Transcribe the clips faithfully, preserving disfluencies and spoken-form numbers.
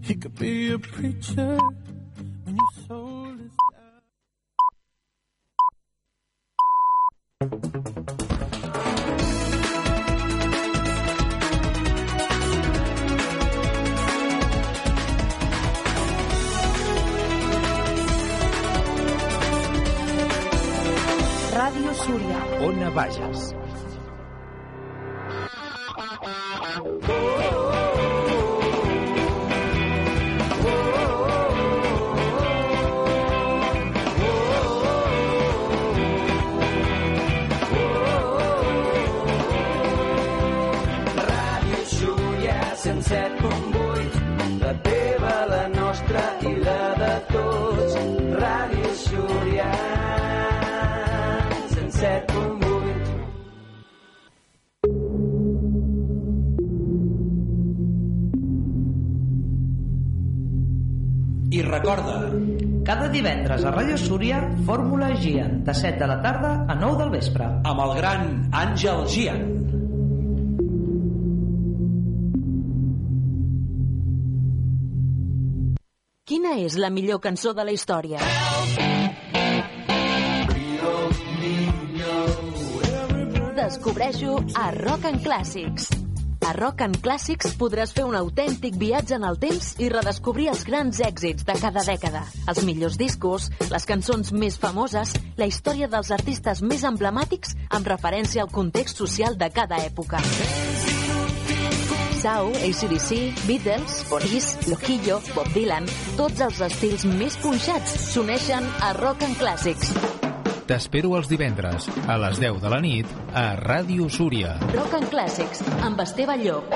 He could be a preacher when your soul is Ràdio Súria. Ona Bages. Ràdio Súria cent set punt vuit, la teva, la nostra i la de tots. Ràdio Súria cent set punt vuit. I recorda, Cada divendres a Ràdio Súria, Fórmula Gian, de set de la tarda a nou del vespre. amb el gran Àngel Gian. Quina és la millor cançó de la història? Descobreix-ho a Rock and Classics. A Rock and Classics podràs fer un autèntic viatge en el temps i redescobrir els grans èxits de cada dècada, els millors discos, les cançons més famoses, la història dels artistes més emblemàtics amb referència al context social de cada època. Sau, A C D C, Beatles, Police, Loquillo, Bob Dylan, tots els estils més punxats s'uneixen a Rock and Classics. T'espero els divendres a les deu de la nit a Ràdio Súria. Rock and Classics, amb Esteve Llop.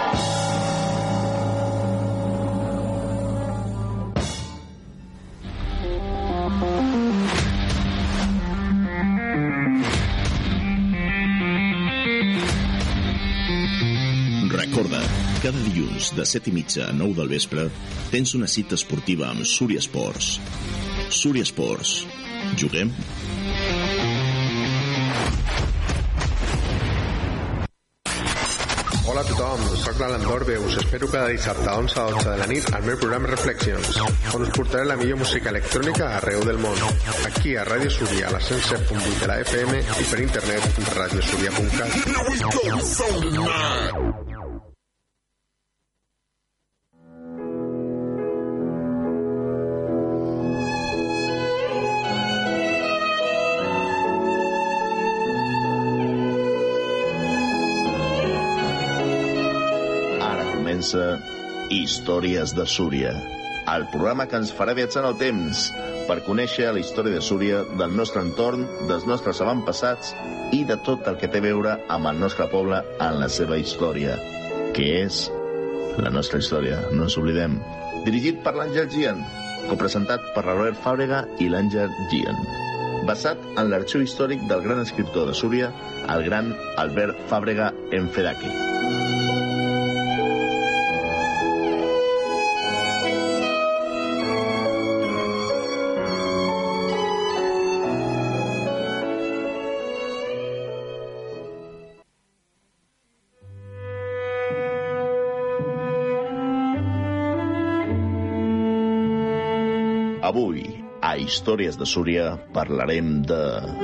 Recorda, cada dilluns de set i mitja a nou del vespre tens una cita esportiva amb Súria Esports. Súria Esports. Juguem? Hola a tothom, soc l'Alan Dorbe, us espero cada dissabte a onze a dotze de la nit al meu programa Reflexions, on us portaré la millor música electrònica arreu del món. Aquí a Ràdio Súria, a la cent set punt vuit de la F M i per internet radiosúria punt cat. Històries de Súria, el programa que ens farà viatjar en el temps per conèixer la història de Súria, del nostre entorn, dels nostres avantpassats i de tot el que té a veure amb el nostre poble en la seva història, que és la nostra història, no ens oblidem. Dirigit per l'Àngel Gian, copresentat per l'Albert Fàbrega i l'Àngel Gian. Basat en l'arxiu històric del gran escriptor de Súria, el gran Albert Fàbrega Enfedaki. Avui, a Històries de Súria, parlarem de...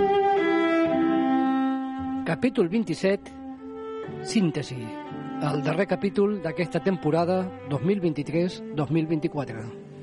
Capítol vint-i-set, síntesi. El darrer capítol d'aquesta temporada dos mil vint-i-tres dos mil vint-i-quatre.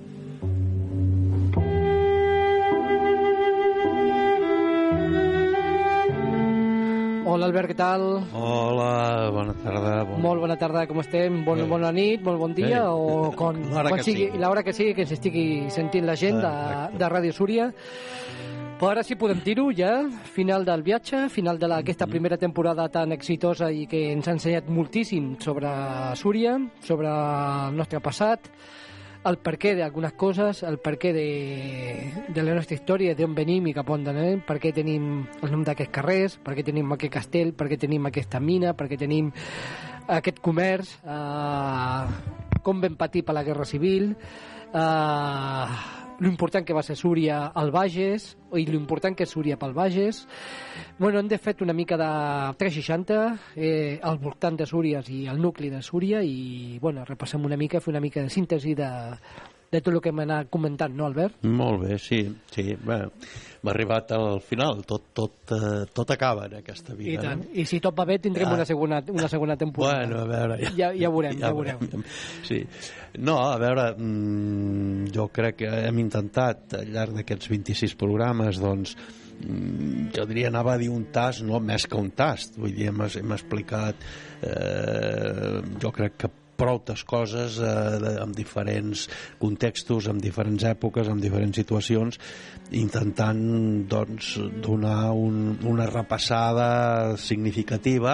Hola, Albert, què tal? Hola, bona tarda. Bon... Molt bona tarda, com estem? Bon, Bé. Bona nit, molt bon dia, Bé. o quan, L'hora quan que sigui, sigui. l'hora que sigui, que ens estigui sentint la gent de, de Ràdio Súria. Però ara sí podem dir-ho ja, final del viatge, final d'aquesta primera temporada tan exitosa i que ens ha ensenyat moltíssim sobre Súria, sobre el nostre passat, el perquè d'algunes coses, el perquè de, de la nostra història, d'on venim i cap on anem, per què tenim el nom d'aquests carrers, per què tenim aquest castell, per què tenim aquesta mina, per què tenim aquest comerç, eh, com vam patir per la Guerra Civil, eh, l'important que va ser Súria al Bages i l'important que és Súria pel Bages. Bueno, hem de fet una mica de tres seixanta eh, al voltant de Súria i el nucli de Súria i bueno, repassem una mica, fer una mica de síntesi de, de tot el que hem anat comentant, no, Albert? Molt bé, sí, sí. Bé, m'ha arribat al final, tot, tot, eh, tot acaba en aquesta vida. I tant, no? i si tot va bé tindrem ah. una, segona, una segona temporada. Bueno, a veure... Ja, ja, ja veurem, ja, ja veurem. veurem. Sí. No, a veure, mmm, jo crec que hem intentat al llarg d'aquests vint-i-sis programes, doncs, mmm, jo diria, anava a dir un tast, no més que un tast, vull dir, hem, hem explicat, eh, jo crec que proutes coses eh, de, en diferents contextos, en diferents èpoques, en diferents situacions, intentant doncs, donar un, una repassada significativa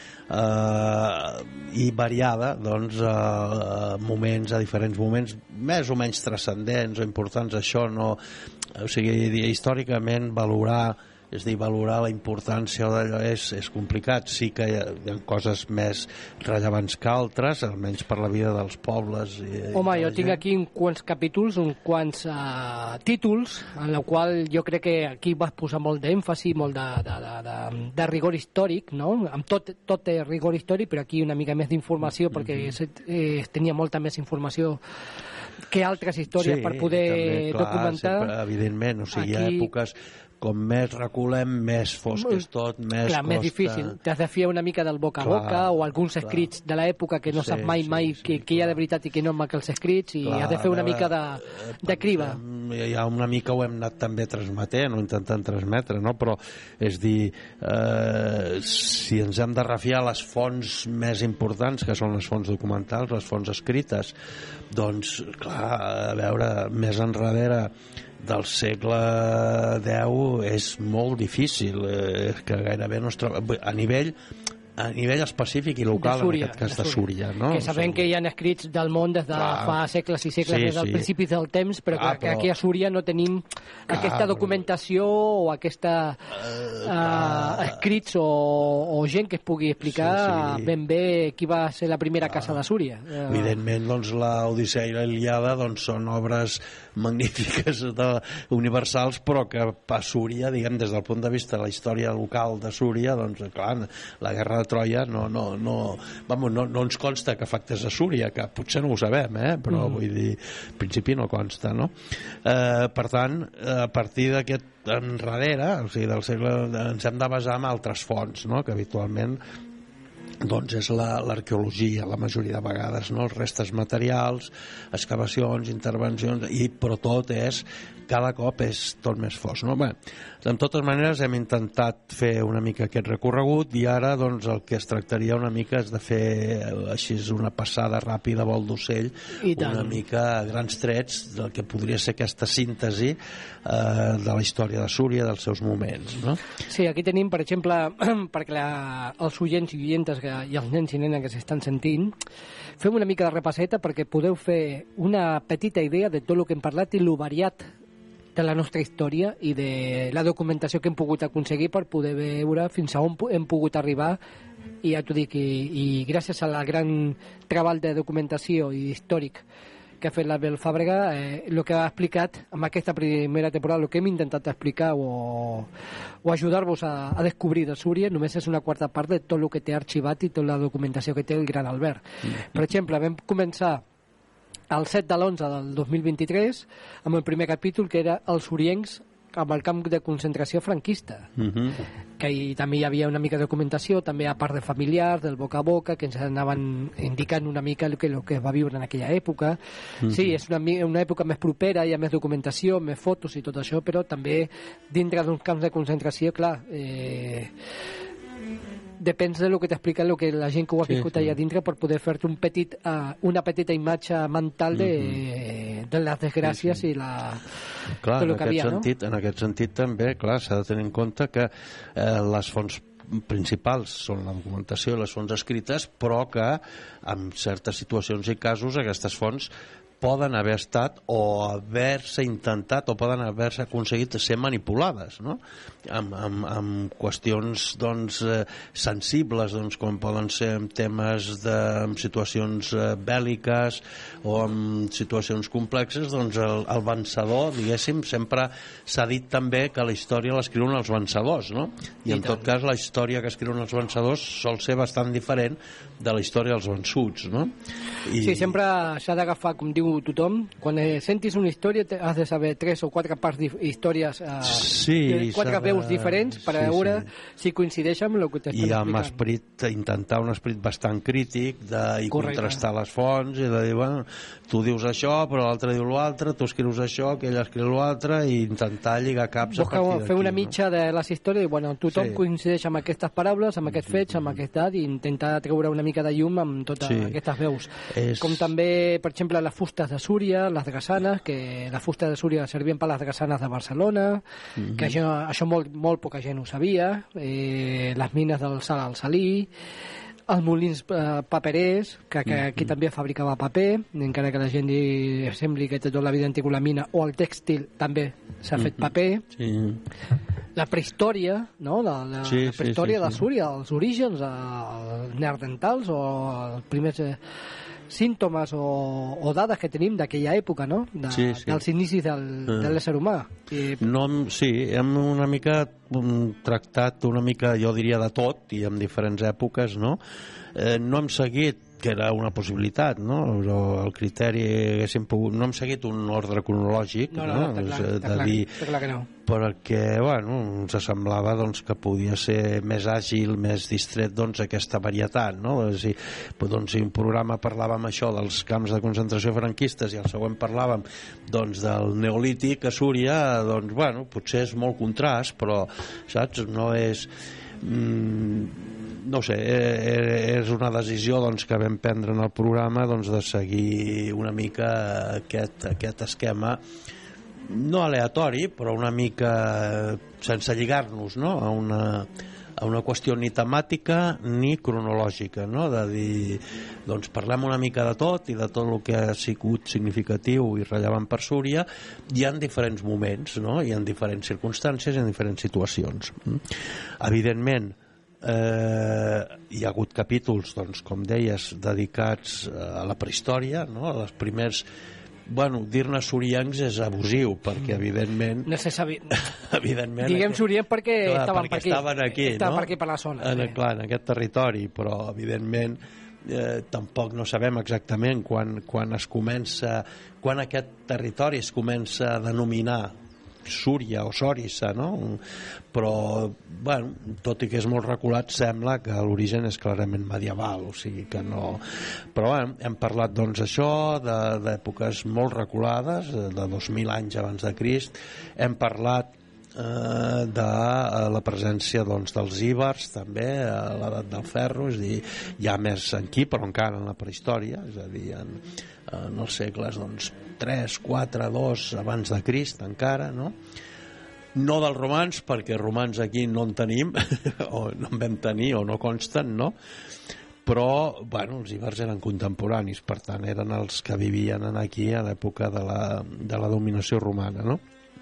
eh, i variada doncs, a moments, a diferents moments més o menys transcendents o importants. Això no, o sigui, històricament valorar, és a dir, valorar la importància d'allò és, és complicat. Sí que hi ha, hi ha coses més rellevants que altres, almenys per la vida dels pobles. I, Home, i jo tinc aquí uns quants capítols, uns quants uh, títols, en el qual jo crec que aquí vas posar molt d'èmfasi, molt de, de, de, de, de rigor històric, no? Amb tot, tot té rigor històric, però aquí una mica més d'informació, perquè mm-hmm. eh, tenia molta més informació que altres històries sí, per poder també, clar, documentar. Sempre, evidentment, o sigui, aquí... hi ha èpoques com més reculem, més fosc és tot, més clar, costa... més difícil. T'has de fiar una mica del boca a clar, boca o alguns clar. escrits de l'època que no sí, sap mai sí, mai sí, que, que hi ha de veritat i que no amb aquells escrits i clar, has de fer una veure, mica de, de criba. Ja una mica ho hem anat també transmetent o intentant transmetre, no? Però és dir, eh, si ens hem de refiar a les fonts més importants, que són les fonts documentals, les fonts escrites, doncs, clar, a veure, més enrere del segle deu és molt difícil, eh, que gairebé no es troba a nivell a nivell específic i local, Súria, en aquest cas de de Súria, no? Que sabem que hi ha escrits del món des de clar, fa segles i segles, sí, des del sí. principi del temps, però clar, que però... aquí a Súria no tenim clar, aquesta documentació o aquesta uh, uh, escrits o, o gent que es pugui explicar sí, sí. ben bé qui va ser la primera clar. casa de Súria. Uh, Evidentment, doncs, l'Odissea i la Ilíada doncs, són obres magnífiques de, universals, però que a Súria, diguem, des del punt de vista de la història local de Súria, doncs, clar, la guerra de Troia no, no, no, vamos, no, no ens consta que afectés a Súria, que potser no ho sabem, eh? Però mm. vull dir, en principi no consta, no? Eh, per tant, a partir d'aquest enrere, o sigui, del segle, ens hem de basar en altres fonts, no? Que habitualment doncs és l'arqueologia, la, la majoria de vegades, no? Els restes materials, excavacions, intervencions, i, però tot és, cada cop és tot més fos, no? Bé, de totes maneres hem intentat fer una mica aquest recorregut i ara doncs el que es tractaria una mica és de fer així una passada ràpida, vol d'ocell, una mica a grans trets del que podria ser aquesta síntesi eh, de la història de Súria, dels seus moments, no? Sí, aquí tenim, per exemple, perquè la, els oients i oientes que, i els nens i nenes que s'estan sentint, fem una mica de repasseta perquè podeu fer una petita idea de tot el que hem parlat i lo variat de la nostra història i de la documentació que hem pogut aconseguir per poder veure fins a on hem pogut arribar i ja t'ho dic, i, i gràcies a la gran treball de documentació i històric que ha fet l'Abel Fàbrega, eh, el que ha explicat amb aquesta primera temporada, el que hem intentat explicar o, o ajudar-vos a, a descobrir de Súria, només és una quarta part de tot el que té arxivat i tota la documentació que té el gran Albert. Mm. Per exemple, vam començar el set de l'onze del dos mil vint-i-tres amb el primer capítol que era els suriencs amb el camp de concentració franquista, uh-huh. que hi, també hi havia una mica de documentació, també a part de familiars, del boca a boca, que ens anaven indicant una mica el que, el que es va viure en aquella època. Uh-huh. Sí, és una, una època més propera, hi ha més documentació, més fotos i tot això, però també dintre d'uns camps de concentració, clar, eh, depèn de lo que t'explica lo que la gent que ho ha viscut sí, sí. allà dintre per poder fer-te un petit, uh, una petita imatge mental de, mm-hmm. de les desgràcies sí, sí. i la clar, tot el en que havia, aquest sentit, no? En aquest sentit també, clar, s'ha de tenir en compte que eh, les fonts principals són la documentació i les fonts escrites, però que en certes situacions i casos aquestes fonts poden haver estat o haver-se intentat o poden haver-se aconseguit ser manipulades, no? amb, amb, amb qüestions doncs, eh, sensibles, doncs, com poden ser en temes de en situacions eh, bèl·liques o en situacions complexes, doncs el, el vencedor, diguéssim, sempre s'ha dit també que la història l'escriuen els vencedors, no? I, I en tant. Tot cas la història que escriuen els vencedors sol ser bastant diferent de la història dels vençuts, no? I... Sí, sempre s'ha d'agafar, com diu tothom, quan eh, sentis una història has de saber tres o quatre parts d'històries, eh, sí, quatre veus diferents per sí, veure sí. si coincideixen amb el que t'estan explicant. I amb esperit, intentar un esperit bastant crític de, i Correcte. Contrastar les fonts i de dir, bueno, tu dius això però l'altre diu l'altre, tu escrius això aquell escriu l'altre i intentar lligar caps Busca, a partir d'aquí. Fer una mitja no? de les històries i bueno, tothom sí. coincideix amb aquestes paraules, amb aquests fets, amb aquest dat i intentar treure una mica de llum amb totes sí. aquestes veus. És... Com també, per exemple, les fustes de Súria, les drassanes, que les fustes de Súria servien per les drassanes de Barcelona, mm-hmm. que això, això molt, molt poca gent ho sabia, eh, les mines del Sal al Salí, els molins eh, paperers, que, que aquí mm-hmm. també fabricava paper, encara que la gent di, sembli que té tota la vida antiga la mina, o el tèxtil també s'ha fet mm-hmm. paper. Sí. La prehistòria, no? La, la, sí, la prehistòria sí, sí, de Súria, sí. els orígens, els neandertals o els primers eh, símptomes o, o dades que tenim d'aquella època, no? De, sí, sí. Dels inicis del, uh. de l'ésser humà. I... No, sí, hem una mica un tractat una mica, jo diria, de tot i en diferents èpoques, no? Eh, no hem seguit que era una possibilitat, no? Però el criteri haguéssim pogut... No hem seguit un ordre cronològic, no? no, no, no està clar, de està dir, clar, està clar que no. Perquè, bueno, ens semblava doncs, que podia ser més àgil, més distret, doncs, aquesta varietat, no? Si, doncs, si un programa parlàvem això dels camps de concentració franquistes i el següent parlàvem, doncs, del Neolític a Súria, doncs, bueno, potser és molt contrast, però, saps? No és... Mm, no sé, és una decisió doncs, que vam prendre en el programa doncs, de seguir una mica aquest, aquest esquema no aleatori però una mica sense lligar-nos, no? a, una, a una qüestió ni temàtica ni cronològica, no? De dir, doncs parlem una mica de tot i de tot el que ha sigut significatiu i rellevant per Súria i en diferents moments, no? I en diferents circumstàncies i en diferents situacions. Evidentment Eh, hi ha hagut capítols, doncs, com deies, dedicats a la prehistòria, no? A les primers... Bueno, dir-ne surians és abusiu, perquè evidentment... No se sabi... evidentment Diguem aquest... surians perquè, clar, estaven, perquè per aquí. estaven aquí. Estaven no? per aquí, per la zona. En, sí. Clar, en aquest territori, però evidentment eh, tampoc no sabem exactament quan, quan es comença... Quan aquest territori es comença a denominar Súria o Sòrissa, no? Però, bueno, tot i que és molt reculat, sembla que l'origen és clarament medieval, o sigui que no... Però, bueno, hem parlat, doncs, això, d'èpoques molt reculades, de dos mil anys abans de Crist, hem parlat eh, de la presència, doncs, dels íbers, també, a l'edat del ferro, és a dir, ja més aquí, però encara en la prehistòria, és a dir, en... en els segles doncs, tres, quatre, dos abans de Crist encara, no? No dels romans, perquè romans aquí no en tenim o no en vam tenir o no consten, no? Però, bueno, els íbers eren contemporanis, per tant eren els que vivien aquí a l'època de la, de la dominació romana, no?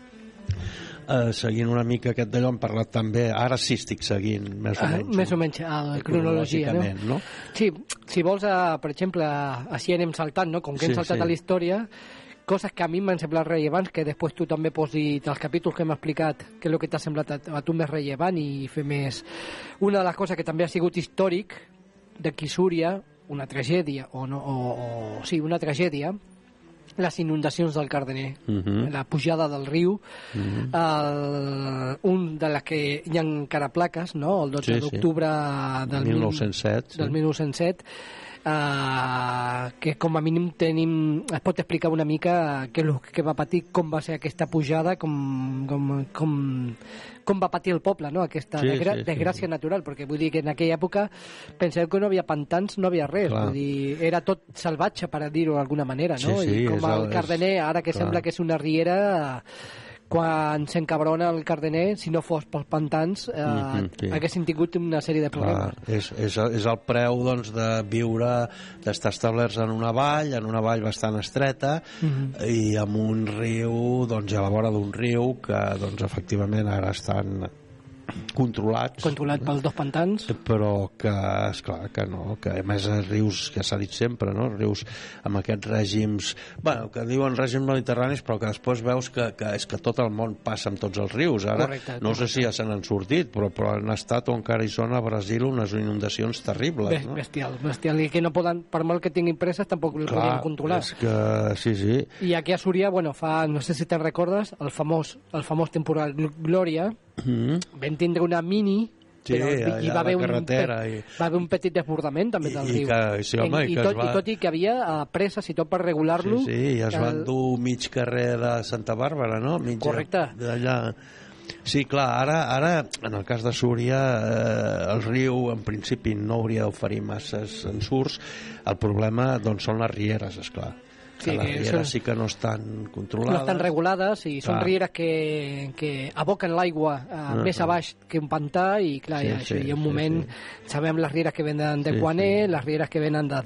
Uh, seguint una mica aquest d'allò hem parlat també, ara sí estic seguint més o menys, ah, més o menys a la cronologia, no? no? Sí, si vols, uh, per exemple, així anem saltant, no? Com que hem sí, saltat sí. a la història, coses que a mi m'han semblat rellevants, que després tu també pots dir dels capítols que hem explicat què és el que t'ha semblat a, a tu més rellevant i fer més... Una de les coses que també ha sigut històric d'aquí Súria, una tragèdia, o, no, o, o sí, una tragèdia, les inundacions del Cardener, uh-huh. la pujada del riu, uh-huh. el, un de les que hi ha encara plaques, no? El dotze sí, d'octubre sí. del mil nou-cents set, del sí. mil nou-cents set, uh, que com a mínim tenim, es pot explicar una mica què és el que va patir, com va ser aquesta pujada, com, com, com, com va patir el poble, no? Aquesta sí, desgra sí, desgràcia sí. natural, perquè vull dir que en aquella època penseu que no havia pantans, no havia res, vull dir, era tot salvatge, per dir-ho d'alguna manera, no? Sí, sí, I com el Cardener, ara que clar. Sembla que és una riera, quan s'encabrona el Cardener, si no fos pels pantans, eh, Mhm, sí. haguessin tingut una sèrie de problemes. Clar, és, és, és el preu doncs, de viure, d'estar establerts en una vall, en una vall bastant estreta, Mhm. i amb un riu, doncs, a la vora d'un riu que doncs, efectivament ara estan controlats, Controlat pels dos pantans. però que, esclar, que no, que a més els rius, que s'ha dit sempre, no? rius amb aquests règims, bueno, que diuen règims mediterranis, però que després veus que, que és que tot el món passa amb tots els rius. Ara, Correcte, no sé si ja se n'han sortit, però, però han estat o encara hi són a Brasil unes inundacions terribles. Bes- No? Bestial, bestial. I que no poden, per molt que tinguin presses, tampoc el Clar, podien controlar. és que sí, sí. I aquí a Súria, bueno, fa, no sé si te'n recordes, el famós, el famós temporal Glòria, Mm. vam tindre una mini, Sí, però allà hi a va haver, la un, carretera pe- i- va haver un petit desbordament també del I- i riu. que- sí, home, En- i i, que tot, es va- I tot i que havia uh, presses i tot per regular-lo. Sí, sí, i es van el- dur mig carrer de Santa Bàrbara, no? Mig Correcte. d'allà. Sí, clar, ara, ara en el cas de Súria, eh, el riu en principi no hauria d'oferir masses ensurts. El problema doncs, són les rieres, esclar. Sí, que les que rieres són- sí que no estan controlades. No estan regulades i són Clar. rieres que, que aboquen l'aigua uh, Ah, més ah. a baix que un pantà i clar, Sí, sí, això, sí, hi ha un sí, moment, sí. sabem les rieres que venen de Sí, Guaner, sí. les rieres que venen de,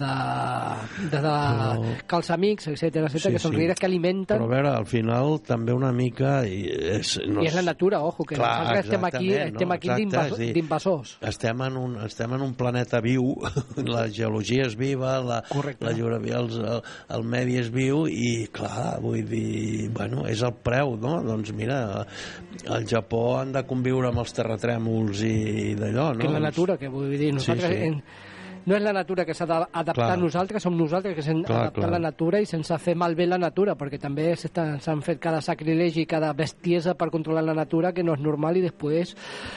de, de, de Però- Calçamics, etcètera, etcètera, Sí, que són sí. rieres que alimenten. Però a veure, al final també una mica... I és, no I és la natura, ojo, que Clar, nosaltres estem aquí, exactament, estem no? aquí Exacte, d'invas- és dir, d'invasors. estem en, un, estem en un planeta viu, la geologia és viva, la, Correcte. la geografia, el, el, el medi és viu i, clar, vull dir, bueno, és el preu, no? Doncs mira, al Japó han de conviure amb els terratrèmols i d'allò, no? Que és la Doncs- natura, que vull dir, nosaltres... Sí, sí. En, no és la natura que s'ha d'adaptar Clar. a nosaltres, som nosaltres que s'hem Clar, d'adaptar a clar. la natura i sense fer malbé la natura, perquè també s'està- s'han fet cada sacrilegi, cada bestiesa per controlar la natura que no és normal i després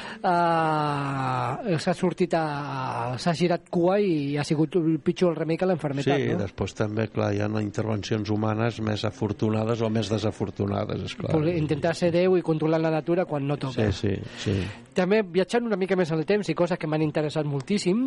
uh, s'ha sortit a... s'ha girat cua i ha sigut el pitjor el remei que l'enfermetat, Sí, no? després també, clar, hi ha intervencions humanes més afortunades o més desafortunades, esclar. Voler intentar ser Déu i controlar la natura quan no toca. Sí, sí, sí. També viatjant una mica més en el temps i coses que m'han interessat moltíssim,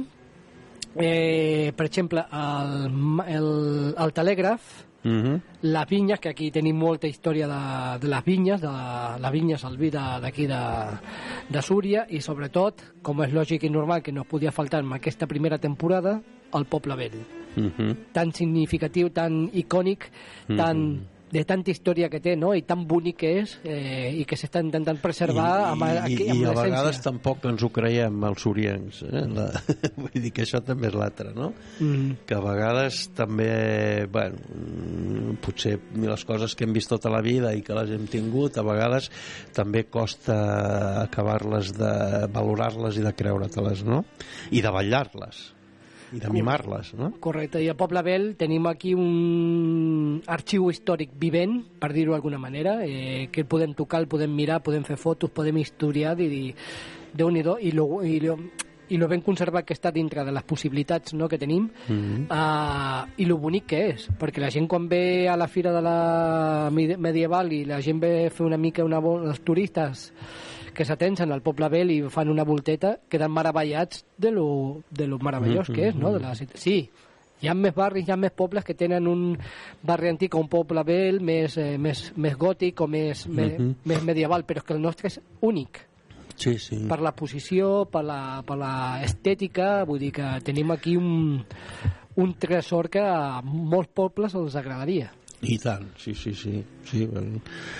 eh, per exemple, el, el, el telègraf, Mm -hmm. les vinyes, que aquí tenim molta història de, de les vinyes, de les vinyes al vi de- d'aquí de, de Súria, i sobretot, com és lògic i normal que no podia faltar en aquesta primera temporada, el Poble Vell. Mm -hmm. Tan significatiu, tan icònic, tan, de tanta història que té, no? I tan bonic que és, eh, i que s'està intentant preservar amb, I, amb, i, amb i a l'essència. vegades tampoc ens ho creiem els soriencs, eh? La, vull dir que això també és l'altre, no? Mm. Que a vegades també, bueno, mm, potser les coses que hem vist tota la vida i que les hem tingut, a vegades també costa acabar-les de valorar-les i de creure-te-les, no? I de ballar-les i de mimar-les, no? Correcte, i a Poble Vell tenim aquí un arxiu històric vivent, per dir-ho d'alguna manera, eh, que el podem tocar, el podem mirar, podem fer fotos, podem historiar, i dir, Déu-n'hi-do, i lo, i lo, i lo ben conservat que està dintre de les possibilitats, no?, que tenim, Mm-hmm. uh, i lo bonic que és, perquè la gent quan ve a la fira de la mide- medieval i la gent ve a fer una mica una vol- els turistes que s'atensen al Poble Vell i fan una volteta, queden meravellats de lo, de lo meravellós que és, no? De la, sí, hi ha més barris, hi ha més pobles que tenen un barri antic o un poble vell més, eh, més, més gòtic o més, més, Mhm. més medieval, però és que el nostre és únic Sí, sí. per la posició, per la, per la estètica, vull dir que tenim aquí un, un tresor que a molts pobles els agradaria. I tant, sí, sí, sí. sí bueno,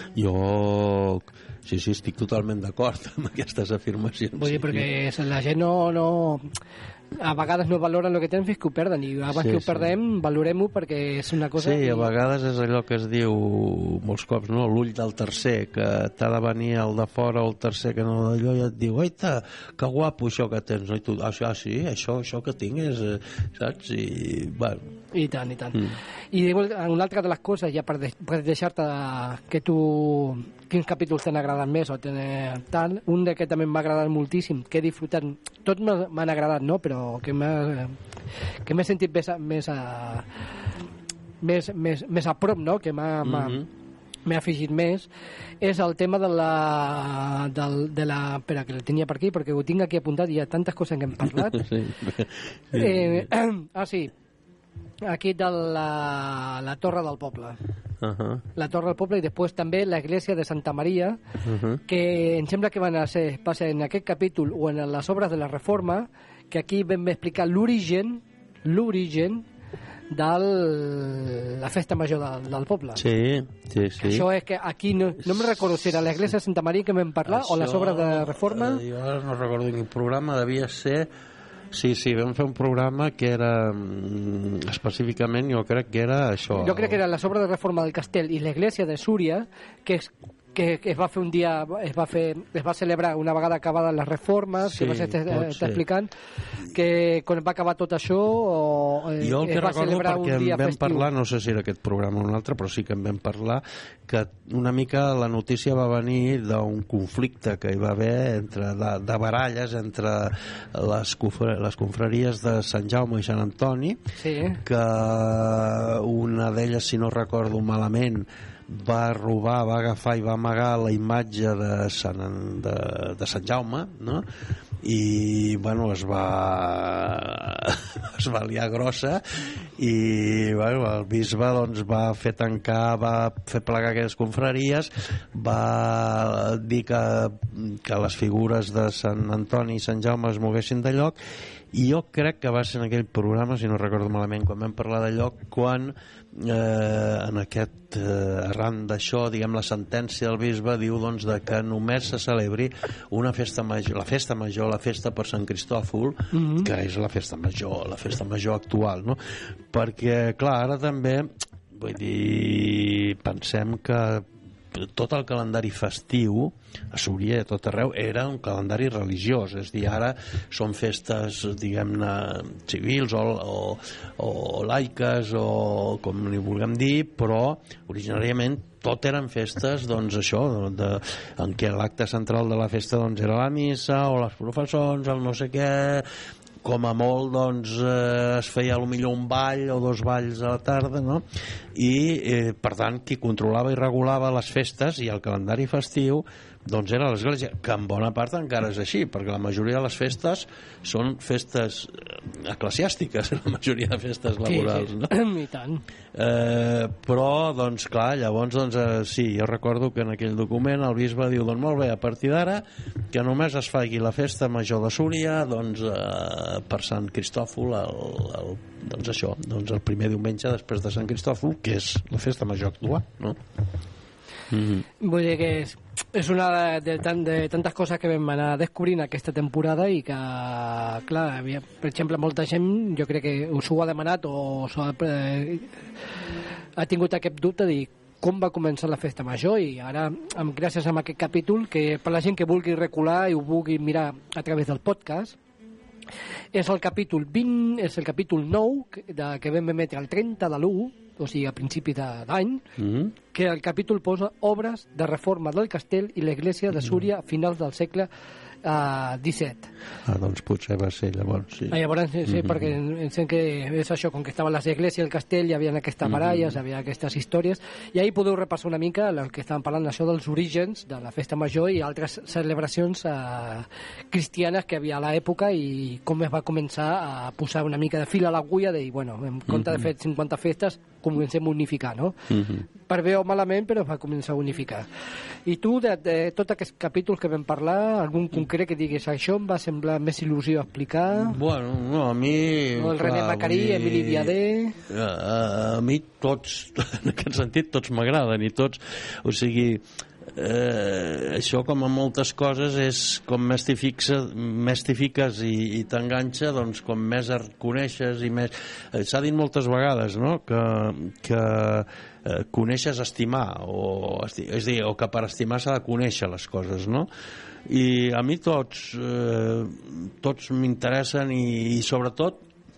jo sí, sí, estic totalment d'acord amb aquestes afirmacions. Vull dir, sí, perquè sí. La gent no, no... A vegades no valoren el que tenen fins que ho perden, i abans Sí, que ho sí. perdem, valorem-ho perquè és una cosa... Sí, a vegades és allò que es diu molts cops, no? L'ull del tercer, que t'ha de venir el de fora o el tercer que no d'allò i et diu, oita, que guapo això que tens, no? I tu, això, ah, sí, això, això que tinc és, eh, saps? I, bueno... I tant, i tant. Mm. I una altra de les coses, ja per, de, per deixar-te que tu... quins capítols t'han agradat més o ten, tant, un de que també m'ha agradat moltíssim, que he disfrutat, tots m'ha- m'han agradat, no?, però que m'ha que m'he sentit més a, més, a, més, més, més a prop, no?, que m'ha m'ha- Mhm. m'he afegit més, és el tema de la... Del, de la espera, que el tenia per aquí, perquè ho tinc aquí apuntat, hi ha tantes coses que hem parlat. Sí. Eh, ah, sí, aquí de la, la Torre del Poble. Uh-huh. La Torre del Poble, i després també l'església de Santa Maria, Uh-huh. que em sembla que van a ser, va ser en aquest capítol o en les obres de la Reforma, que aquí vam explicar l'origen, l'origen de la festa major del, del poble. Sí, sí, sí. Això és que aquí no, no me recordo si era l'església de Santa Maria que vam parlar Això, o les obres de Reforma. Eh, jo ara no recordo quin programa, devia ser... Sí, sí, vam fer un programa que era mm, específicament, jo crec que era això. Jo crec que era les obres de Reforma del Castell i l'església de Súria, que és que, que es va fer un dia, es va fer, es va celebrar una vegada acabades les reformes, sí, que vas estar, estar explicant, que quan va acabar tot això o, eh, jo el que es va recordo celebrar un perquè dia en vam festiu. parlar, no sé si era aquest programa o un altre, però sí que en vam parlar, que una mica la notícia va venir d'un conflicte que hi va haver entre de, de baralles entre les, confre, les confraries de Sant Jaume i Sant Antoni, sí. que una d'elles, si no recordo malament, va robar, va agafar i va amagar la imatge de Sant, de, de Sant Jaume, no? I bueno, es va es va liar grossa i bueno, el bisbe doncs, va fer tancar, va fer plegar aquelles confraries, va dir que, que les figures de Sant Antoni i Sant Jaume es moguessin de lloc, i jo crec que va ser en aquell programa, si no recordo malament, quan vam parlar de lloc, quan eh, en aquest eh, arran d'això, diguem, la sentència del bisbe diu doncs, de que només se celebri una festa major, la festa major, la festa per Sant Cristòfol, mm-hmm. que és la festa major, la festa major actual, no? Perquè, clar, ara també, vull dir, pensem que tot el calendari festiu a Súria i a tot arreu era un calendari religiós, és a dir, ara són festes, diguem-ne, civils o, o, o laiques o com li vulguem dir, però originàriament tot eren festes, doncs això, de, en què l'acte central de la festa doncs, era la missa o les professons, el no sé què, com a molt doncs, eh, es feia potser un ball o dos balls a la tarda, no? I eh, per tant qui controlava i regulava les festes i el calendari festiu doncs era l'església, que en bona part encara és així, perquè la majoria de les festes són festes eclesiàstiques, la majoria de festes laborals, sí, sí. No? I tant. Eh, però, doncs, clar, llavors, doncs, eh, sí, jo recordo que en aquell document el bisbe diu, doncs molt bé, a partir d'ara, que només es faci la festa major de Súria, doncs, eh, per Sant Cristòfol, el, el, doncs això, doncs el primer diumenge després de Sant Cristòfol, que és la festa major actual, no? Mm-hmm. Vull dir que és, és una de, de, tant, de tantes coses que vam anar descobrint aquesta temporada i que, clar, havia, per exemple, molta gent, jo crec que us ho ha demanat o s'ho ha, eh, ha tingut aquest dubte de dir com va començar la festa major, i ara, amb, gràcies a aquest capítol, que per la gent que vulgui recular i ho vulgui mirar a través del podcast, és el capítol vint, és el capítol nou que, de, que vam emetre el trenta de l'u, o sigui, a principi d'any, mm-hmm. que el capítol posa obres de reforma del castell i l'església de Súria a finals del segle uh, disset. Ah, doncs potser va ser llavors, sí. Ah, llavors, sí, sí, mm-hmm. perquè entenc que és això, com que estaven les esglésies i el castell, hi havia aquestes baralles, mm-hmm. hi havia aquestes històries, i ahir podeu repassar una mica el que estàvem parlant, això dels orígens de la festa major i altres celebracions uh, cristianes que hi havia a l'època i com es va començar a posar una mica de fil a l'agulla de dir, bueno, en compte mm-hmm. de fer cinquanta festes, comencem a unificar, no? Mm-hmm. Per bé o malament, però va començar a unificar. I tu, de, de tots aquests capítols que vam parlar, algun concret que diguis això em va semblar més il·lusió a explicar? Bueno, no, a mi... O el clar, René Macarí, dir... Emili Viadé... A, a, a mi tots, en aquest sentit, tots m'agraden i tots, o sigui... Eh, això com a moltes coses és com més t'hi fixes, més t'hi fiques i, i t'enganxa, doncs com més et coneixes i més... Eh, s'ha dit moltes vegades, no?, que, que eh, coneixes estimar o, esti... és a dir, o que per estimar s'ha de conèixer les coses, no? I a mi tots eh, tots m'interessen i, i sobretot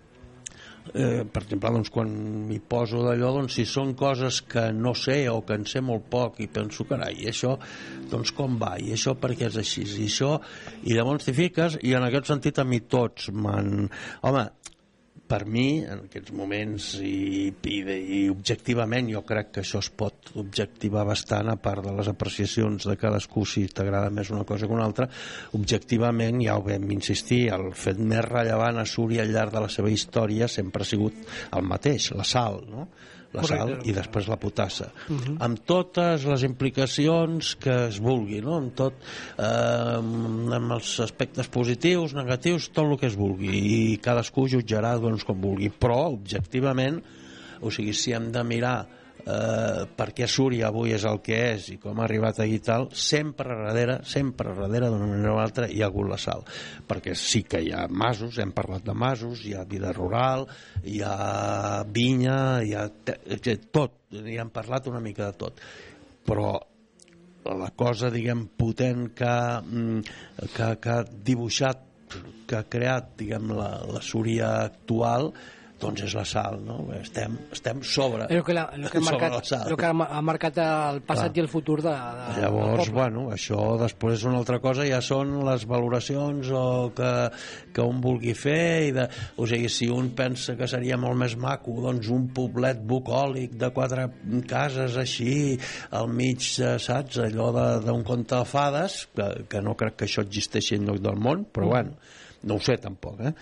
Eh, per exemple, doncs, quan m'hi poso d'allò, doncs, si són coses que no sé o que en sé molt poc i penso, carai, i això doncs com va, i això per què és així, i això, i llavors t'hi fiques, i en aquest sentit a mi tots m'han... Home, per mi, en aquests moments i, i, i objectivament jo crec que això es pot objectivar bastant, a part de les apreciacions de cadascú si t'agrada més una cosa que una altra, objectivament, ja ho vam insistir, el fet més rellevant a Súria al llarg de la seva història sempre ha sigut el mateix, la sal, no? la sal i després la potassa, uh-huh. amb totes les implicacions que es vulgui, no? Amb tot, eh, amb els aspectes positius, negatius, tot el que es vulgui, i cadascú jutjarà doncs, com vulgui, però objectivament, o sigui, si hem de mirar eh, per què Súria avui és el que és i com ha arribat aquí i tal, sempre darrere, sempre darrere d'una manera o altra hi ha hagut la sal, perquè sí que hi ha masos, hem parlat de masos, hi ha vida rural, hi ha vinya, hi ha tot, hi hem parlat una mica de tot, però la cosa, diguem, potent que, que, que ha dibuixat, que ha creat, diguem, la, la Súria actual, doncs és la sal, no? Estem, estem sobre, el que, la, el que, ha, marcat, la sal. El que ha marcat el passat Clar. I el futur de, de Llavors, bueno, això després és una altra cosa, ja són les valoracions o que, que un vulgui fer, i de, o sigui, si un pensa que seria molt més maco, doncs un poblet bucòlic de quatre cases així, al mig, saps, allò d'un conte de fades, que, que no crec que això existeixi enlloc del món, però mm. bueno, no ho sé tampoc, eh?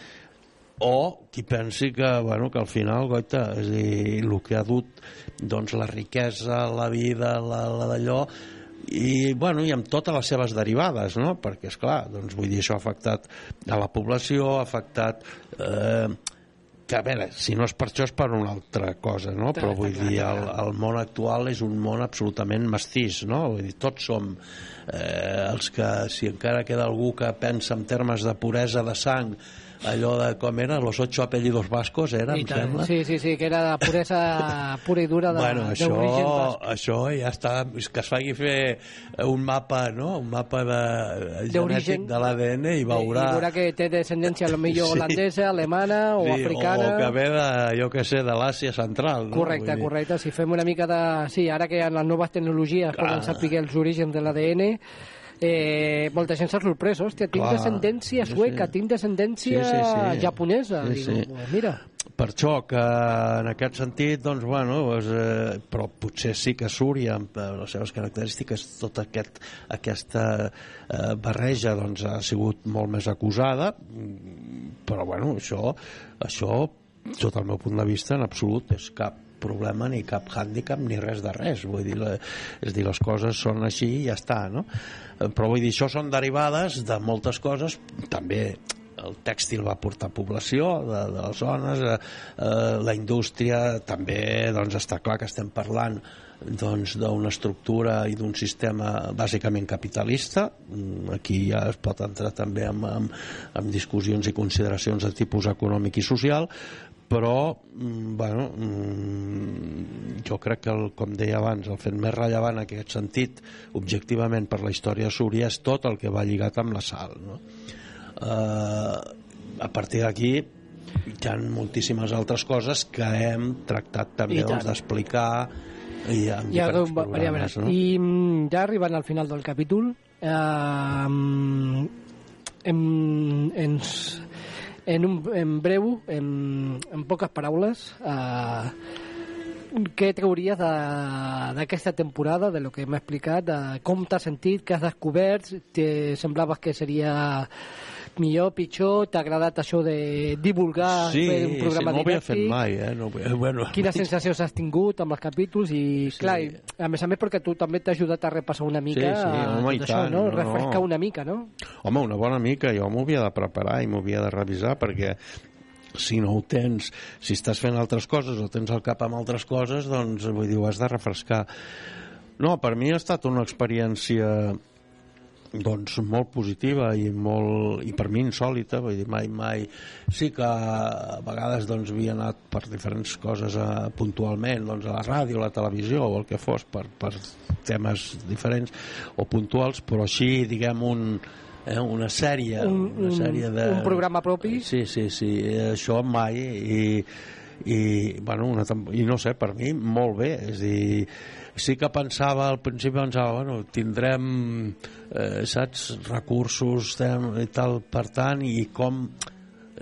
O qui pensi que, bueno, que al final, goita, és a dir, el que ha dut doncs, la riquesa, la vida, la, la d'allò, i, bueno, i amb totes les seves derivades, no? Perquè, esclar, doncs, vull dir, això ha afectat a la població, ha afectat... Eh, que, a veure, si no és per això és per una altra cosa, no? Però vull dir, el, el món actual és un món absolutament mestís, no? Vull dir, tots som eh, els que, si encara queda algú que pensa en termes de puresa de sang, allò de com era, los ocho apellidos vascos era, em sembla? Sí, sí, sí, que era de puresa pura i dura de, bueno, això, d'origen basc. Això ja està, que es faci fer un mapa, no? Un mapa de, genètic de l'A D N i veurà... I veurà que té descendència potser sí. holandesa, alemana o sí, africana. O que ve de, jo què sé, de l'Àsia central, no? Correcte, correcte. Si fem una mica de... Sí, ara que en les noves tecnologies poden saber els orígens de l'A D N, Eh, molta gent s'ha sorprès, hòstia, tinc Clar, descendència sueca, sí. tinc descendència sí, sí, sí. japonesa. Sí, sí. Digo, mira. Per això que en aquest sentit, doncs, bueno, doncs, eh, però potser sí que Súria, amb les seves característiques, tota aquest, aquesta eh, barreja doncs, ha sigut molt més acusada, però bueno, això, això, sota el meu punt de vista, en absolut és cap problema ni cap hàndicap ni res de res, vull dir, la, és dir, les coses són així i ja està, no? Però vull dir, això són derivades de moltes coses, també el tèxtil va portar població de, de les zones, eh, eh, la indústria també, doncs està clar que estem parlant doncs d'una estructura i d'un sistema bàsicament capitalista. Aquí ja es pot entrar també amb, amb, amb discussions i consideracions de tipus econòmic i social, però bueno, jo crec que el, com deia abans, el fet més rellevant en aquest sentit objectivament per la història de Súria és tot el que va lligat amb la sal, no? Uh, a partir d'aquí hi ha moltíssimes altres coses que hem tractat també doncs, d'explicar i en ja, diferents va, programes, no? I ja arribant al final del capítol eh, em, ens En, un, en breu, en, en poques paraules, eh, què trauries d'aquesta temporada, de lo que m'ha explicat, de com t'has sentit, què has descobert, te semblava que seria millor, pitjor, t'ha agradat això de divulgar, sí, fer un programa sí, no ho havia fet didàctic? mai, eh? No, bueno, Quines sensacions has tingut amb els capítols? I sí. clar, i, a més a més perquè tu també t'ha ajudat a repassar una mica sí, sí, home, tot això, tant, no? no? Refrescar una mica, no? Home, una bona mica, jo m'ho havia de preparar i m'ho havia de revisar perquè si no ho tens, si estàs fent altres coses o tens el cap amb altres coses, doncs vull dir, ho has de refrescar. No, per mi ha estat una experiència doncs molt positiva i molt, i per mi insòlita, vull dir, mai, mai sí que a vegades doncs havia anat per diferents coses a, puntualment, doncs a la ràdio, a la televisió o el que fos, per, per temes diferents o puntuals, però així, diguem, un eh, una sèrie, un, una sèrie de... un programa propi? Sí, sí, sí, això mai i, i, bueno, una, i no sé, per mi molt bé, és a dir, sí que pensava al principi, pensava, bueno, tindrem eh, saps, recursos tem, i tal, per tant, i com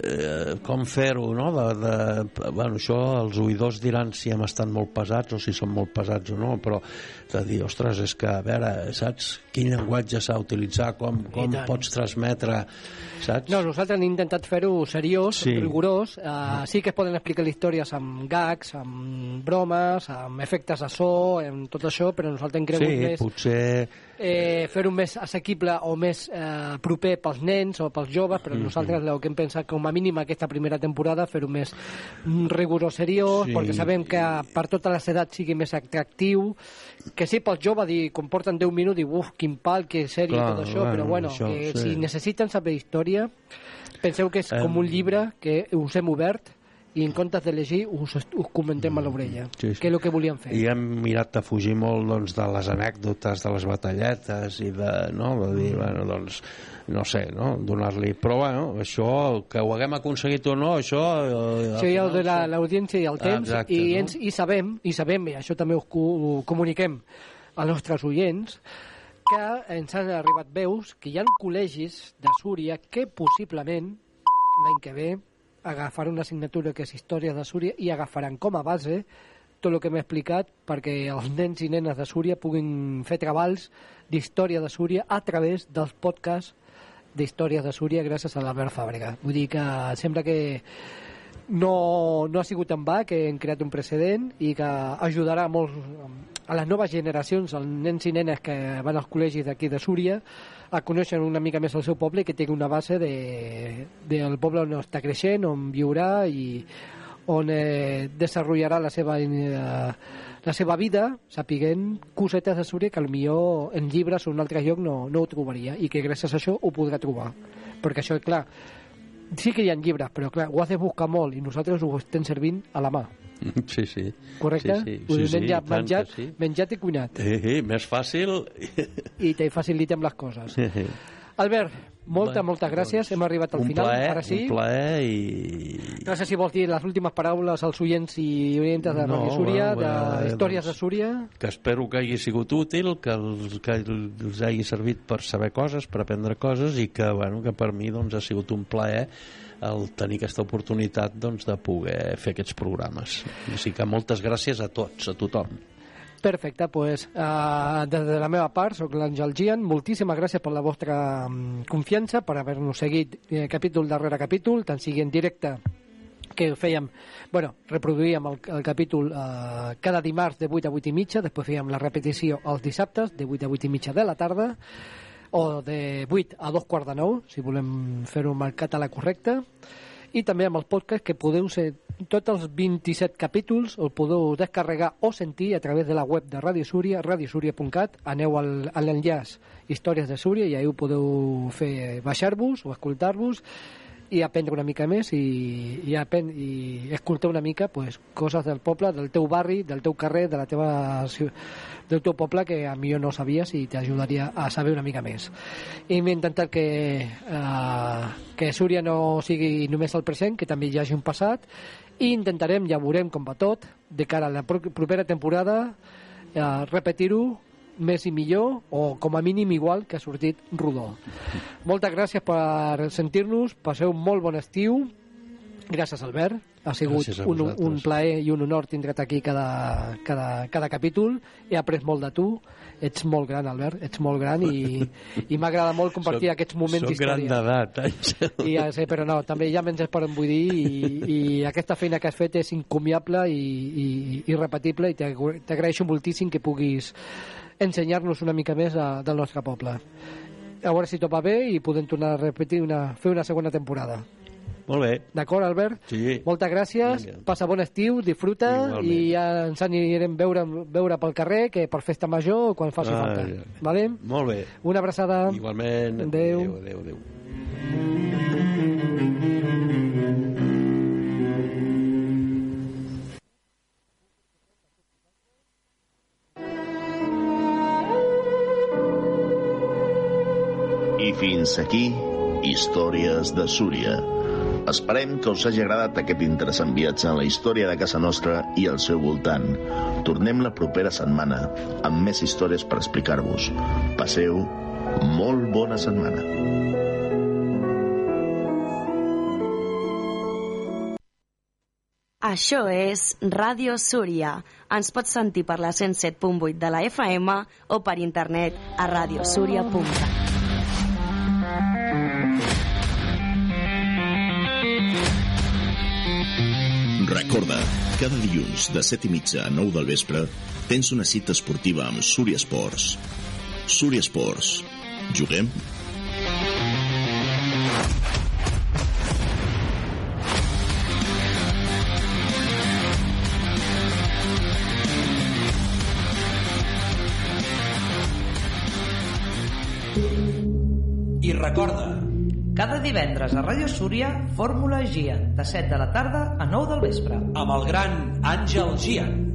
eh, com fer-ho, no? De, de, bueno, això els oïdors diran si hem estat molt pesats o si són molt pesats o no, però de dir, ostres, és que, a veure, saps quin llenguatge s'ha d'utilitzar, com, com pots transmetre, saps? No, nosaltres hem intentat fer-ho seriós, sí. rigorós. Uh, sí que es poden explicar històries amb gags, amb bromes, amb efectes de so, amb tot això, però nosaltres hem cregut sí, més... potser... Eh, fer-ho més assequible o més eh, proper pels nens o pels joves, però mm-hmm. nosaltres el que hem pensat com a mínim aquesta primera temporada fer-ho més rigorós, seriós, sí. perquè sabem que per totes les edats sigui més atractiu, que sí pels joves dir, quan porten deu minuts, dir, uf, quin pal, que sèrie, clar, tot això, bueno, però bueno, això, que sí. si necessiten saber història, penseu que és um... com un llibre que us hem obert i en comptes de llegir us, us comentem a l'orella, sí, sí. que és el que volíem fer. I hem mirat de fugir molt doncs, de les anècdotes, de les batalletes i de, no, de dir, bueno, doncs no sé, no? Donar-li, però bueno, això, que ho haguem aconseguit o no, això... Eh, això ja ho de l'audiència i el temps, exacte, i, ens, no? i sabem, i sabem, i això també ho, ho comuniquem als nostres oients, que ens han arribat veus que hi ha col·legis de Súria que possiblement l'any que ve agafaran una assignatura que és Història de Súria i agafaran com a base tot el que m'he explicat perquè els nens i nenes de Súria puguin fer treballs d'història de Súria a través dels podcasts d'històries de Súria gràcies a l'Albert Fàbrega. Vull dir que sembla que no, no ha sigut en va, que hem creat un precedent i que ajudarà molts a les noves generacions, als nens i nenes que van als col·legis d'aquí de Súria, a conèixer una mica més el seu poble i que tingui una base de, del poble on està creixent, on viurà i on eh, desenvoluparà la seva, eh, la seva vida, sapiguent cosetes de Súria que potser en llibres o en un altre lloc no, no ho trobaria i que gràcies a això ho podrà trobar. Perquè això, clar, sí que hi ha llibres, però clar, ho has de buscar molt i nosaltres ho estem servint a la mà. Sí, sí. Correcte? Sí, sí. Ho sí, sí, menjat, tant menjat, sí. menjat i cuinat. Sí, sí, més fàcil. I te facilitem les coses. Sí, sí. Albert, moltes, Bé, moltes gràcies. Doncs, hem arribat al un final. Plaer, Ara sí. Un plaer i... No sé si vols dir les últimes paraules als oients i orientes de no, Radio Súria, bueno, de eh, històries doncs, de Súria. Que espero que hagi sigut útil, que els, que els hagi servit per saber coses, per aprendre coses i que, bueno, que per mi doncs, ha sigut un plaer el tenir aquesta oportunitat doncs, de poder fer aquests programes. Així que moltes gràcies a tots, a tothom. Perfecte, pues, uh, des de la meva part, soc l'Àngel Gian, moltíssimes gràcies per la vostra um, confiança, per haver-nos seguit eh, capítol darrere capítol, tant sigui en directe que fèiem, bueno, reproduïem el, el capítol uh, cada dimarts de vuit a vuit i mitja, després fèiem la repetició els dissabtes de vuit a vuit i mitja de la tarda, o de vuit a dos quarts de nou, si volem fer-ho amb el català correcte, i també amb el podcast que podeu ser tots els vint-i-set capítols, el podeu descarregar o sentir a través de la web de Radio Súria, radiosúria punt cat, aneu al, a l'enllaç Històries de Súria i ahí ho podeu fer baixar-vos o escoltar-vos i aprendre una mica més i, i, aprendre, i escoltar una mica pues, coses del poble, del teu barri, del teu carrer, de la teva, del teu poble que a millor no sabies i t'ajudaria a saber una mica més. I m'he intentat que, uh, que Súria no sigui només el present, que també hi hagi un passat i intentarem, ja veurem com va tot, de cara a la propera temporada uh, repetir-ho més i millor, o com a mínim igual que ha sortit rodó. Moltes gràcies per sentir-nos, passeu un molt bon estiu. Gràcies, Albert. Ha sigut un, un plaer i un honor tindre't aquí cada, cada, cada capítol. He après molt de tu. Ets molt gran, Albert, ets molt gran i, i m'agrada molt compartir soc, aquests moments d'història. Soc gran d'edat, Àngel. I ja sé, però no, també ja menys per em vull dir i, i aquesta feina que has fet és incomiable i, i, i irrepetible i t'agraeixo moltíssim que puguis ensenyar-nos una mica més a, del nostre poble. A veure si tot va bé i podem tornar a repetir una, fer una segona temporada. Molt bé. D'acord, Albert? Sí. Moltes gràcies. Vinga. Passa bon estiu, disfruta. Igualment. I ja ens anirem a veure, veure pel carrer, que per festa major o quan faci ah, falta. Ja. Vale? Molt bé. Una abraçada. Igualment. Adéu. Adéu, adéu, adéu. I fins aquí, Històries de Súria. Esperem que us hagi agradat aquest interessant viatge en la història de casa nostra i al seu voltant. Tornem la propera setmana amb més històries per explicar-vos. Passeu molt bona setmana. Això és Ràdio Súria. Ens pots sentir per la cent set punt vuit de la F M o per internet a radiosúria punt cat. Recorda, cada dilluns de set i mitja a nou del vespre tens una cita esportiva amb Súria Esports. Súria Esports. Juguem? I recorda, cada divendres a Ràdio Súria, Fórmula Gian, de set de la tarda a nou del vespre. Amb el gran Àngel Gian.